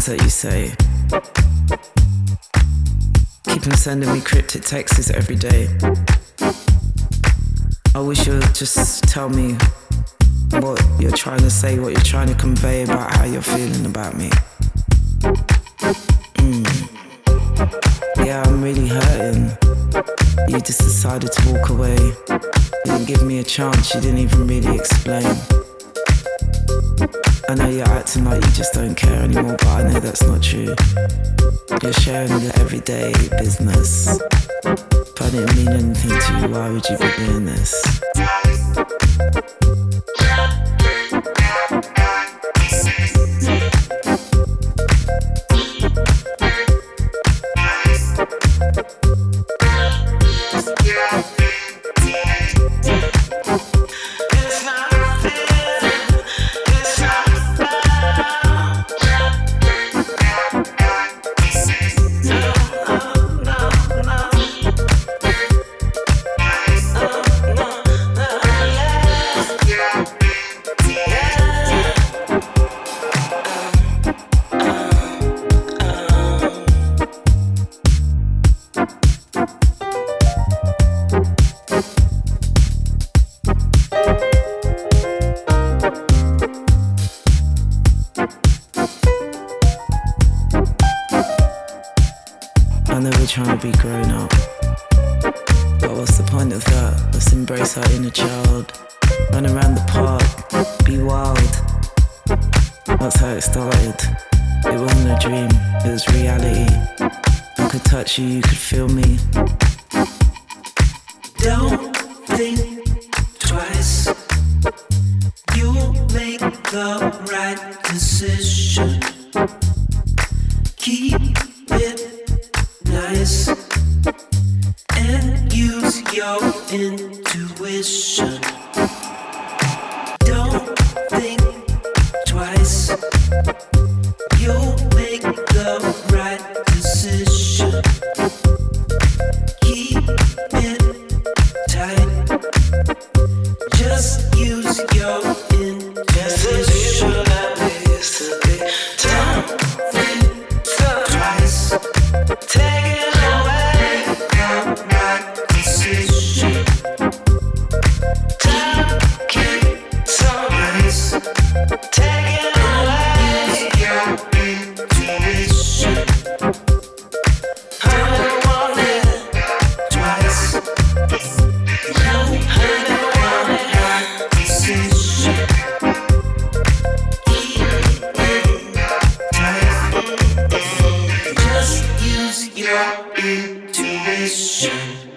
things that you say. Keep on sending me cryptic texts every day. I wish you'd just tell me what you're trying to say, what you're trying to convey about how you're feeling about me. Yeah, I'm really hurting. You just decided to walk away. You didn't give me a chance, you didn't even really explain. I know you're acting like you just don't care anymore, but I know that's not true. You're sharing the everyday business. If I didn't mean anything to you, why would you be doing this? I know we're trying to be grown up, but what's the point of that? Let's embrace our inner child. Run around the park, be wild. That's how it started. It wasn't a dream, it was reality. I could touch you, you could feel me. Don't think twice. You'll make the right decision. Keep it nice and use your intuition. Don't think twice. You'll make the right decision. Keep it tight. Just use your intuition. Don't think twice. Taking away the right decision. Time keeps on nice. Taking away your intuition. I don't want it twice. No, I don't want it right decision. Keep it tight. Just use your intuition.